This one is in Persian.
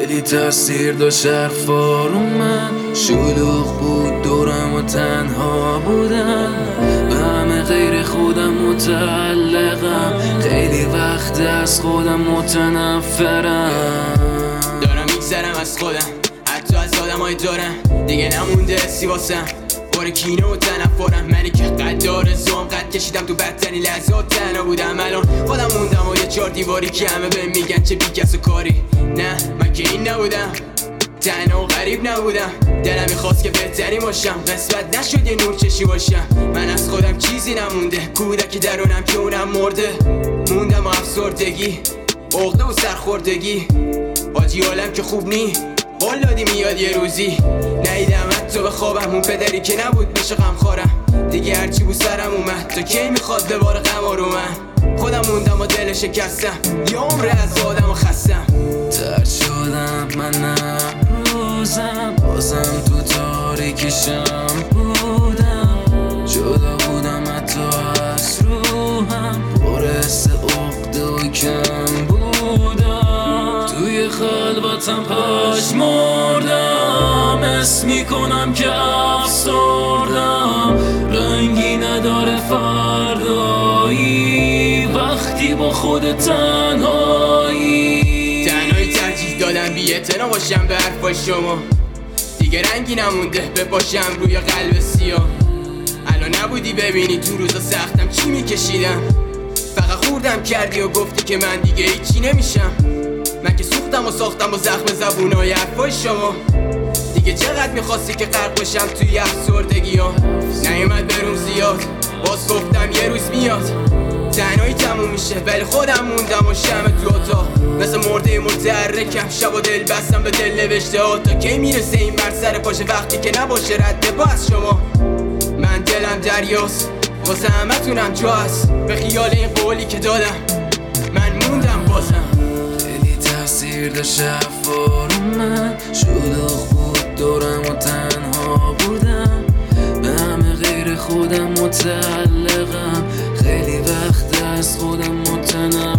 خیلی تاثیر داشت حرفا رو من. شلوغ بود دورم و تنها بودم، به همه غیر خودم متعلقم. خیلی وقت از خودم متنفرم. دارم میگذرم از خودم، حتی از آدمای دارم. دیگه نمونده حسی واسم، بار کینه و تنفرم. منی که قد آرزوام قد کشیدم تو بدترین لحظات تنها بودم. الان خودم موندم و یه چهار دیواری که همه بهم میگن چه بیکس و کاری. نه من که این نبودم، تنها و غریب نبودم. دلم میخواست که بهتری باشم، قسمت نشد یه نور چشی باشم. من از خودم چیزی نمونده، کودکی درونم که اونم مرده. موندم و افسردگی، عقده و سرخوردگی. حاجی عالم که خوب نی، قول دادی میاد یه روزی. ندیدم حتی به خوابم اون پدری که نبود بشه غمخوارم. دیگه هرچی بود سرم اومد، تا کی میخواد به بار غم رو من. خودم موندم و دل شکستم، یه عمر از آدم و خستم. ترد شدم منم روزم، بازم تو تاریکیشم بودم. جدا بودم حتی از روحم، پرست عقده و کم بودم. توی خلوتم پشمردم، حس میکنم که افسردم. رنگی نداره فردایی وقتی با خود تنهایی. ترجیح دادم بی اعتنا باشم به حرفای شما. دیگه رنگی نمونده بپاشم روی قلب سیاه. الان نبودی ببینی تو روزا سختم چی میکشیدم. فقط خوردم کردی و گفتی که من دیگه هیچی نمیشم. من که سوختم و ساختم با زخم زبونای حرفای شما. دیگه چقدر میخواستی که غرق بشم توی افسردگی ها. نیومد بروم زیاد، باز گفتم یه روز میاد. تنهایی تموم میشه ولی خودم موندم و شمع تو اتاق. مثل مرده متحرکم، شب و دل بستم به دل نوشته ها. تا کی میرسه این مرد سر پاشه وقتی که نباشه رد پا از شما. من دلم دریاست، واسه همه تونم جا هست. به خیال این قولی که دادم من موندم بازم. خیلی تاثیر داشت حرفا رو من. شلوغ بود دورم و تنها بودم، به همه غیر خودم متعلقم. خیلی وقت از خودم متنفرم.